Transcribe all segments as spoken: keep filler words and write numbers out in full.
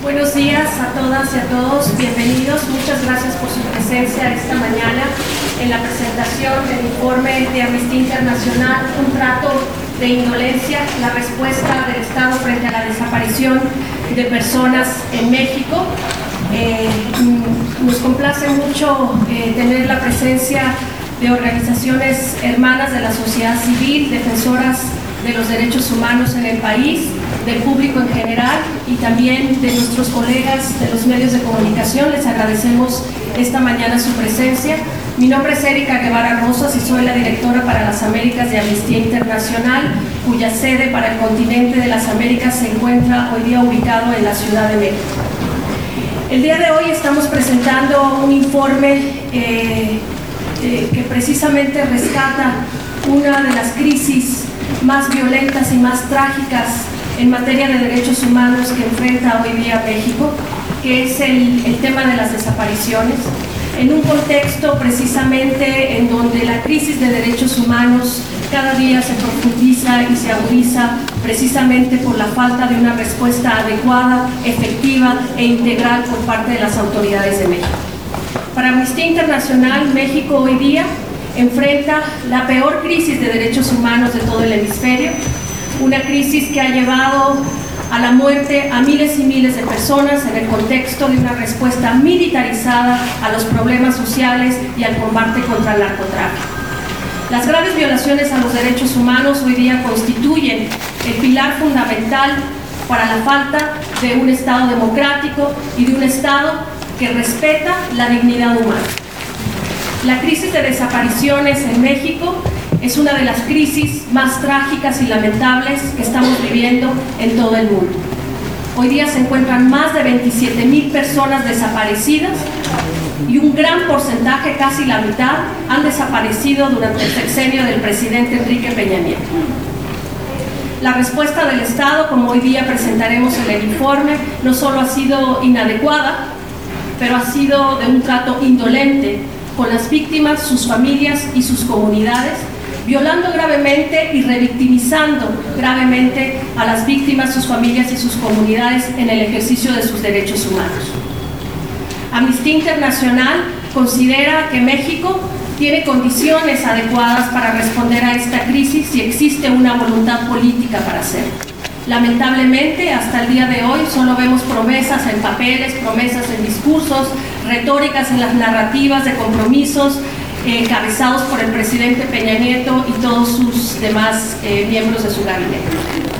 Buenos días a todas y a todos, bienvenidos. Muchas gracias por su presencia esta mañana en la presentación del informe de Amnistía Internacional, un trato de indolencia, la respuesta del Estado frente a la desaparición de personas en México. Eh, nos complace mucho eh, tener la presencia de organizaciones hermanas de la sociedad civil, defensoras de los derechos humanos en el país, del público en general y también de nuestros colegas de los medios de comunicación. Les agradecemos esta mañana su presencia. Mi nombre es Erika Guevara Rosas y soy la directora para las Américas de Amnistía Internacional, cuya sede para el continente de las Américas se encuentra hoy día ubicado en la Ciudad de México. El día de hoy estamos presentando un informe eh, eh, que precisamente rescata una de las crisis más violentas y más trágicas en materia de derechos humanos que enfrenta hoy día México, que es el, el tema de las desapariciones, en un contexto precisamente en donde la crisis de derechos humanos cada día se profundiza y se agudiza precisamente por la falta de una respuesta adecuada, efectiva e integral por parte de las autoridades de México. Para Amnistía Internacional, México hoy día enfrenta la peor crisis de derechos humanos de todo el hemisferio, una crisis que ha llevado a la muerte a miles y miles de personas en el contexto de una respuesta militarizada a los problemas sociales y al combate contra el narcotráfico. Las graves violaciones a los derechos humanos hoy día constituyen el pilar fundamental para la falta de un Estado democrático y de un Estado que respeta la dignidad humana. La crisis de desapariciones en México es una de las crisis más trágicas y lamentables que estamos viviendo en todo el mundo. Hoy día se encuentran más de veintisiete mil personas desaparecidas y un gran porcentaje, casi la mitad, han desaparecido durante el sexenio del presidente Enrique Peña Nieto. La respuesta del Estado, como hoy día presentaremos en el informe, no solo ha sido inadecuada, pero ha sido de un trato indolente con las víctimas, sus familias y sus comunidades, violando gravemente y revictimizando gravemente a las víctimas, sus familias y sus comunidades en el ejercicio de sus derechos humanos. Amnistía Internacional considera que México tiene condiciones adecuadas para responder a esta crisis si existe una voluntad política para hacerlo. Lamentablemente, hasta el día de hoy solo vemos promesas en papeles, promesas en discursos, retóricas en las narrativas de compromisos eh, encabezados por el presidente Peña Nieto y todos sus demás eh, miembros de su gabinete.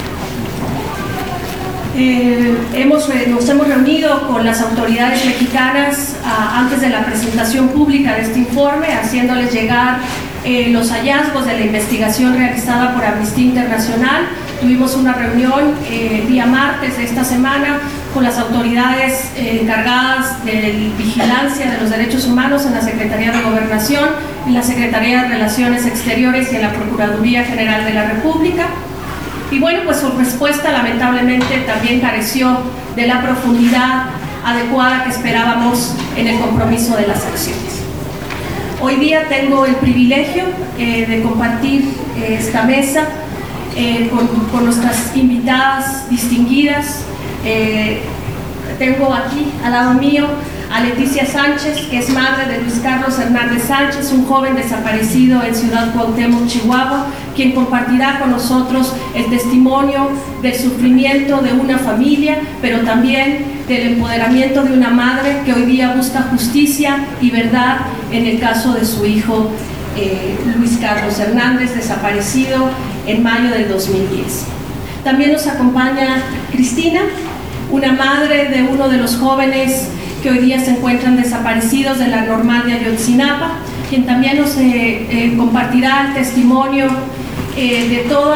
Eh, hemos, eh, nos hemos reunido con las autoridades mexicanas ah, antes de la presentación pública de este informe, haciéndoles llegar eh, los hallazgos de la investigación realizada por Amnistía Internacional. Tuvimos una reunión el eh, día martes de esta semana con las autoridades eh, encargadas de vigilancia de los derechos humanos en la Secretaría de Gobernación, en la Secretaría de Relaciones Exteriores y en la Procuraduría General de la República. Y bueno, pues su respuesta lamentablemente también careció de la profundidad adecuada que esperábamos en el compromiso de las acciones. Hoy día tengo el privilegio eh, de compartir eh, esta mesa Eh, con, con nuestras invitadas distinguidas. Eh, tengo aquí al lado mío a Leticia Sánchez, que es madre de Luis Carlos Hernández Sánchez, un joven desaparecido en Ciudad Cuauhtémoc, Chihuahua, quien compartirá con nosotros el testimonio del sufrimiento de una familia, pero también del empoderamiento de una madre que hoy día busca justicia y verdad en el caso de su hijo eh, Luis Carlos Hernández, desaparecido en mayo del dos mil diez. También nos acompaña Cristina, una madre de uno de los jóvenes que hoy día se encuentran desaparecidos de la Normal de Ayotzinapa, quien también nos eh, eh, compartirá el testimonio eh, de todos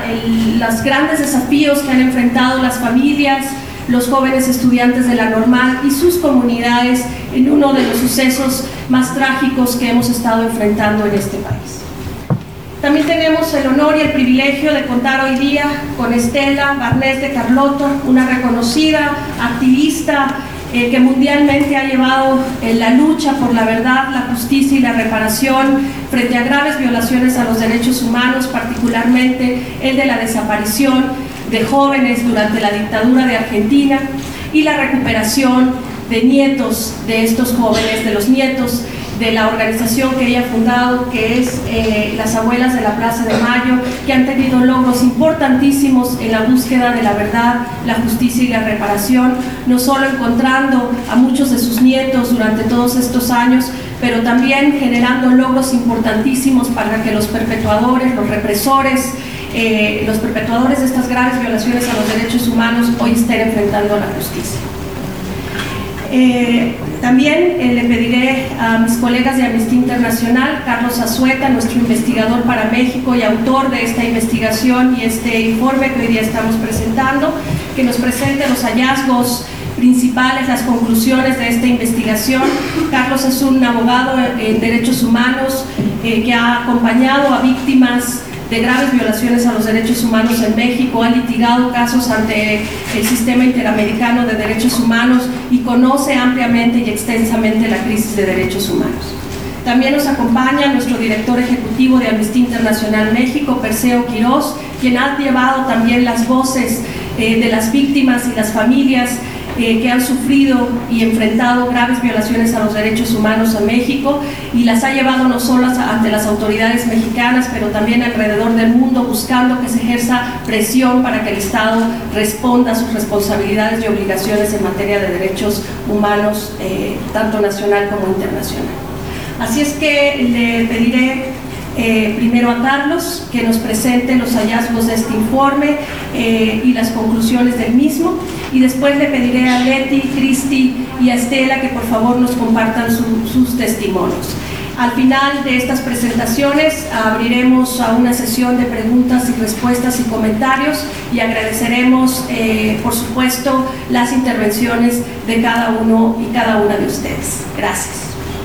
los grandes desafíos que han enfrentado las familias, los jóvenes estudiantes de la Normal y sus comunidades en uno de los sucesos más trágicos que hemos estado enfrentando en este país. También tenemos el honor y el privilegio de contar hoy día con Estela Barnés de Carlotto, una reconocida activista eh, que mundialmente ha llevado eh, la lucha por la verdad, la justicia y la reparación frente a graves violaciones a los derechos humanos, particularmente el de la desaparición de jóvenes durante la dictadura de Argentina. y la recuperación de nietos de estos jóvenes, de los nietos de la organización que ella ha fundado, que es eh, las Abuelas de la Plaza de Mayo, que han tenido logros importantísimos en la búsqueda de la verdad, la justicia y la reparación, no solo encontrando a muchos de sus nietos durante todos estos años, pero también generando logros importantísimos para que los perpetuadores, los represores, eh, los perpetuadores de estas graves violaciones a los derechos humanos hoy estén enfrentando a la justicia. Eh, también eh, le pediré a mis colegas de Amnistía Internacional, Carlos Azueta, nuestro investigador para México y autor de esta investigación y este informe que hoy día estamos presentando, que nos presente los hallazgos principales, las conclusiones de esta investigación. Carlos es un abogado en derechos humanos eh, que ha acompañado a víctimas de graves violaciones a los derechos humanos en México, ha litigado casos ante el Sistema Interamericano de Derechos Humanos y conoce ampliamente y extensamente la crisis de derechos humanos. También nos acompaña nuestro director ejecutivo de Amnistía Internacional México, Perseo Quirós, quien ha llevado también las voces eh, de las víctimas y las familias Eh, que han sufrido y enfrentado graves violaciones a los derechos humanos en México y las ha llevado no solo ante las autoridades mexicanas, pero también alrededor del mundo, buscando que se ejerza presión para que el Estado responda a sus responsabilidades y obligaciones en materia de derechos humanos, eh, tanto nacional como internacional. Así es que le pediré Eh, primero a Carlos que nos presente los hallazgos de este informe eh, y las conclusiones del mismo, y después le pediré a Leti, Cristi y a Estela que por favor nos compartan su, sus testimonios. Al final de estas presentaciones abriremos a una sesión de preguntas y respuestas y comentarios y agradeceremos eh, por supuesto las intervenciones de cada uno y cada una de ustedes. Gracias.